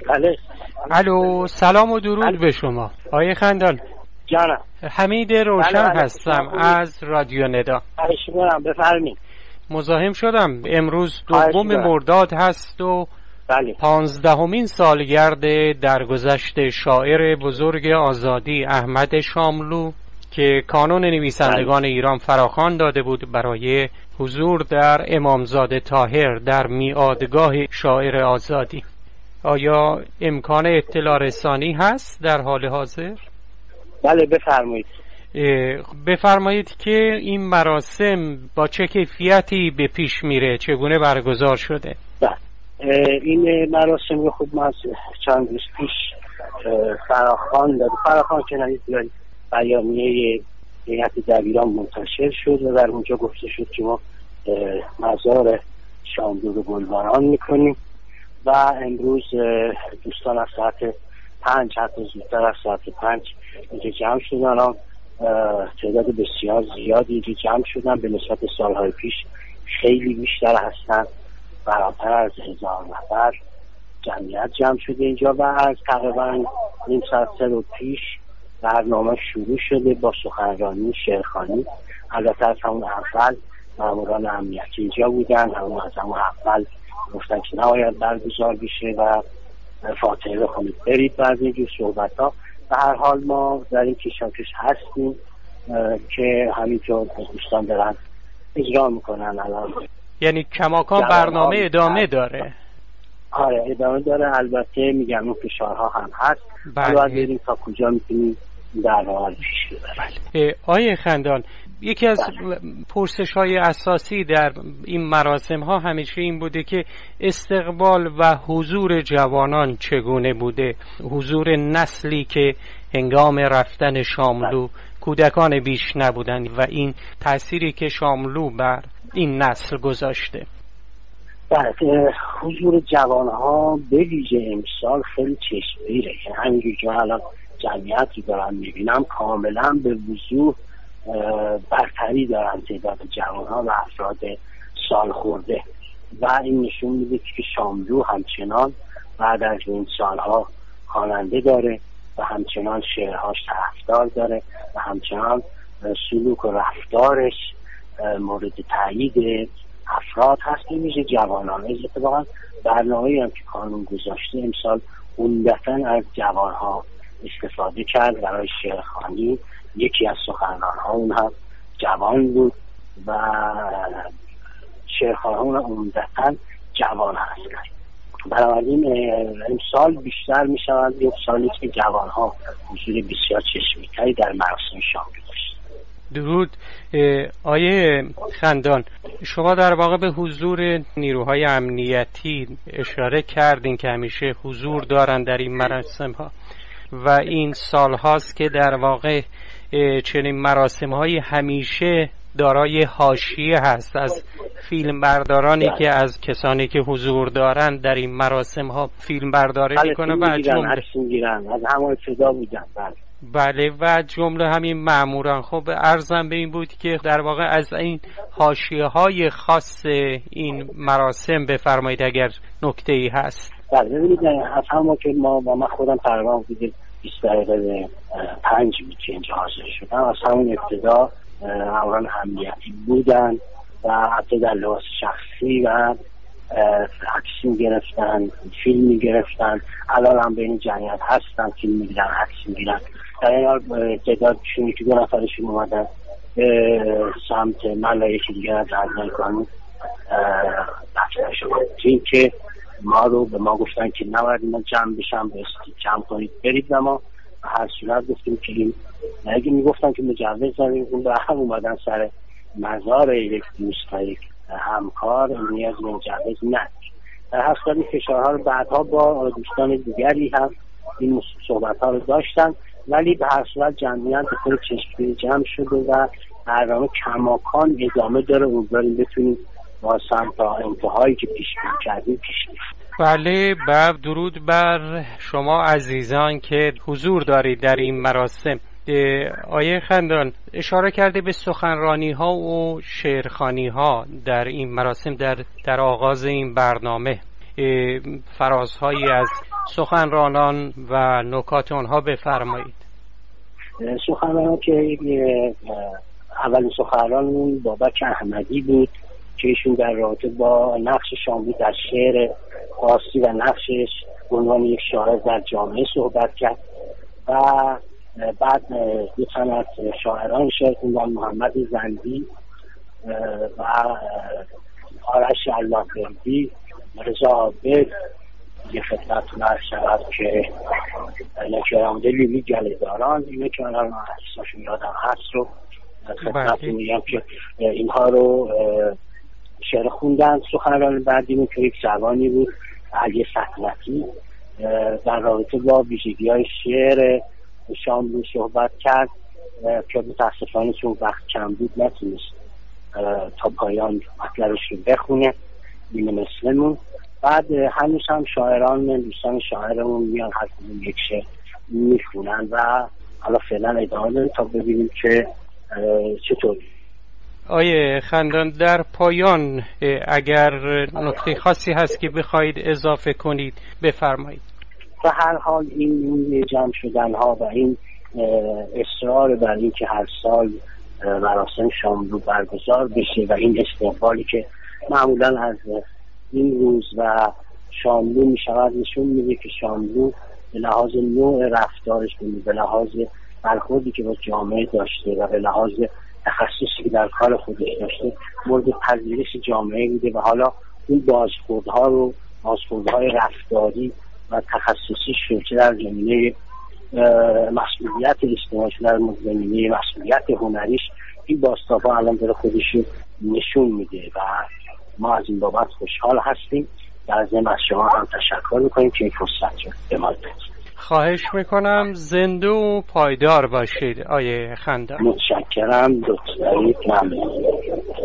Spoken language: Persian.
بله. الو، سلام و درود به شما آقای خندان. جانم. حمید روشن بله. هستم از رادیو ندا. بفرمایید. مزاحم شدم. امروز 2 مرداد هست و بله. 15مین سالگرد درگذشت شاعر بزرگ آزادی احمد شاملو که کانون نویسندگان ایران فراخوان داده بود برای حضور در امامزاده طاهر در میادگاه شاعر آزادی. آیا امکان اطلاع رسانی هست در حال حاضر؟ بله بفرمایید. بفرمایید که این مراسم با چه کیفیتی به پیش میره، چگونه برگزار شده؟ بله. این مراسم رو خود ما چند روز پیش فراخوان که نوید بیانیه هیئت دبیران منتشر شد و در اونجا گفته شد که ما مزار شاملو رو گلباران میکنیم و امروز دوستان از ساعت 5 حتی زودتر از ساعت 5 اینجا جمع شدن. تعداد بسیار زیادی اینجا جمع شدن، به نسبت سالهای پیش خیلی بیشتر هستن، برابر از 1000 نفر جمعیت جمع شده اینجا و از تقریبا نیم ساعت رو پیش برنامه شروع شده با سخنرانی شعرخوانی. البته از همون اول ماموران امنیتی اینجا بودن، از همون اول گفتن که نباید برگزار بشه و فاتحه بخونید برید بعد اینجور صحبت ها. به هر حال ما در این کشاکش هستیم که همینطور دوستان دارن اجرا میکنن الان. یعنی کماکان برنامه ادامه داره؟ آره ادامه داره. البته میگم اون فشارها هم هست. حالا بریم تا کجا میتونیم در حال پیش ببریم. آیه خندان، یکی از پرسش‌های اساسی در این مراسم ها همیشه این بوده که استقبال و حضور جوانان چگونه بوده، حضور نسلی که هنگام رفتن شاملو کودکان بیش نبودند و این تأثیری که شاملو بر این نسل گذاشته. بله، حضور جوانها به ویژه امسال خیلی چشمگیره. همینجور که الان جمعیتی دارم میبینم کاملا به وضوح برتری دارن تعداد جوانها و افراد سال خورده و این نشون میده که شاملو همچنان بعد از این سالها خواننده داره و همچنان شعرهاش طرفدار داره و همچنان سلوک و رفتارش مورد تایید افراد هست، میشه جوانان. اتفاقا برنامه‌ای هم که کانون گذاشته امسال عمدتاً از جوانها استفاده کرد برای شعرخوانی. یکی از سخنران‌ها اون هم جوان بود و شعرخوانان عمدتاً جوان هستند. بنابراین امسال بیشتر می‌شود یک سالی که جوانها حضور بسیار چشمگیری در مراسم شاملو داشت. درود. آیه خندان، شما در واقع به حضور نیروهای امنیتی اشاره کردین که همیشه حضور دارن در این مراسم ها و این سال هاست که در واقع چنین مراسم های همیشه دارای حاشیه هست از فیلم بردارانی که از کسانی که حضور دارن در این مراسم ها فیلم برداری میکنن و از همه ابتدا بودن. بله و جمله همین ماموران. خب عرضم به این بود که در واقع از این حاشیه‌های خاص این مراسم بفرمایید اگر نکته‌ای هست. بله ببینید، از همون که من خودم تقریبا حدود 20 دقیقه 5 بود که اینجا حاضر شدم. از همون ابتدا ماموران امنیتی بودن و حتی در لباس شخصی و عکس می‌گرفتن، فیلم می‌گرفتن. الان هم بین جمعیت هستن، فیلم می‌گیرن، عکس می‌گیرن. در این حال تعدادشون که 2 نفرشون اومدن سمت من و یکی دیگر از اعضای کانون دفتر شدن. این که ما رو به ما گفتن که نباید اینا جمع بشن، جمع کنید برید و ما به هر صورت گفتیم که این اگه میگفتن که مجوز داریم اون به هم اومدن سر مزار یک دوست و یک همکار نیاز به مجوز نداریم. در هر صورت این فشارها رو بعدها با دوستان دیگری هم این صحبت‌ها رو داشتن، ولی به هر صورت جمعیت به طور چشمگیری جمع شده و برنامه کماکان ادامه داره. امیدواریم بتونیم با سمت تا انتهایی که پیش بینی کردیم پیش بریم. بله، درود بر شما عزیزان که حضور دارید در این مراسم. آیه خندان اشاره کرده به سخنرانی ها و شعرخوانی ها در این مراسم، در آغاز این برنامه فرازهایی از سخنرانان و نکات آنها بفرمایید. سخنران که اولین سخنران بابک احمدی بود که ایشون در رابطه با نقش شاملو در شعر فارسی و نقشش به عنوان یک شاعر در جامعه صحبت کرد و بعد دو تن از شاعران خوندن، محمد زندی و آرش الله‌بردی، رضا عابد یه خدمتتون عرض شود که نکرامده لیلی گله‌داران، اینه که من اسمشون یادم هست رو خدمتتون میگم که اینها رو شعر خوندن. سخنران بعدیمون که یک جوانی بود، علی سطنتی، در رابطه با ویژگی‌های شعر شاملو صحبت کرد که متاسفانه چون وقت کم بود نتونست تا پایان مطلبش رو بخونه، این مثلمون. بعد هنوز هم شاعران، دوستان شاعرمون میان هر کدوم یک شعر میخونن و حالا فعلا ادامه داریم تا ببینیم که چطور. آیه خندان، در پایان اگر نکته خاصی هست که بخواید اضافه کنید بفرمایید. و هر حال این جمع شدن ها و این اصرار بر این که هر سال مراسم شاملو برگزار بشه و این استقبالی که معمولا از این روز و شاملو می شود نشون میده که شاملو به لحاظ نوع رفتارش، به لحاظ برخوردی که با جامعه داشته و به لحاظ تخصصی که در کار خودش داشته مورد پذیرش جامعه بوده و حالا این بازخوردهای رفتاری و تخصصی شد چه در زمینه مسئولیت اجتماعی، در زمینه مسئولیت هنریش، این بازتاب‌ها الان داره خودش نشون میده و ما از این بابت خوشحال هستیم. در ضمن از شما هم تشکر میکنیم که این فرصت رو به ما دادید. خواهش میکنم. زنده و پایدار باشید آیه خندان. متشکرم، لطف دارید. ممنون.